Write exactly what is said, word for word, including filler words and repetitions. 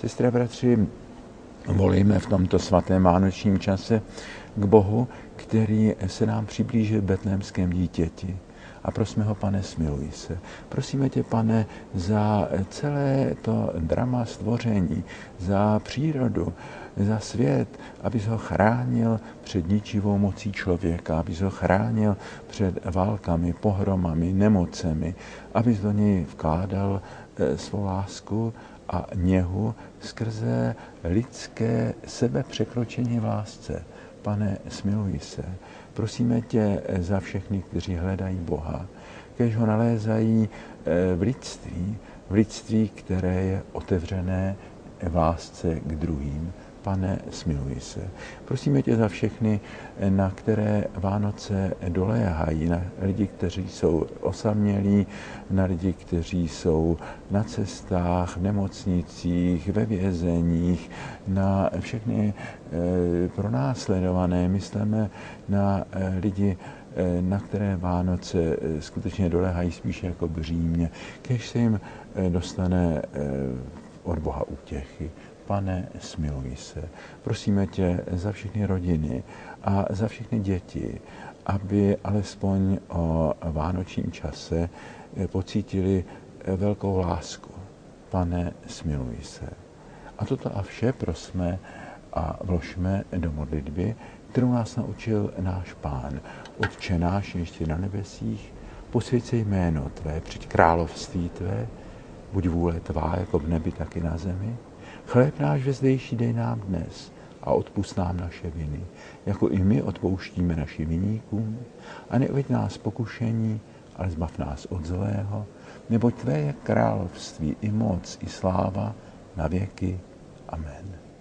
Sestry a bratři, volíme v tomto svatém vánočním čase k Bohu, který se nám přiblížil v betlémském dítěti. A prosíme ho, Pane, smiluj se. Prosíme tě, Pane, za celé to drama stvoření, za přírodu, za svět, abys ho chránil před ničivou mocí člověka, abys ho chránil před válkami, pohromami, nemocemi, abys do něj vkládal svou lásku a něhu skrze lidské sebepřekročení v lásce. Pane, smiluj se. Prosíme tě za všechny, kteří hledají Boha, kéž ho nalézají v lidství, v lidství, které je otevřené v lásce k druhým. Pane, smiluj se. Prosíme tě za všechny, na které Vánoce doléhají, na lidi, kteří jsou osamělí, na lidi, kteří jsou na cestách, v nemocnicích, ve vězeních, na všechny e, pronásledované. Myslíme na e, lidi, e, na které Vánoce e, skutečně doléhají spíše jako břímě, kéž se jim e, dostane e, od Boha útěchy. Pane, smiluj se. Prosíme tě za všechny rodiny a za všechny děti, aby alespoň o vánočním čase pocítili velkou lásku. Pane, smiluj se. A toto a vše prosme a vložme do modlitby, kterou nás naučil náš Pán. Otče náš, ještě na nebesích, posvěť se jméno tvé, přijď království tvé, buď vůle tvá, jako v nebi, tak i na zemi. Chléb náš vezdejší dej nám dnes a odpusť nám naše viny, jako i my odpouštíme našim viníkům. A neuveď nás pokušení, ale zbav nás od zlého, neboť tvé je království, i moc, i sláva na věky. Amen.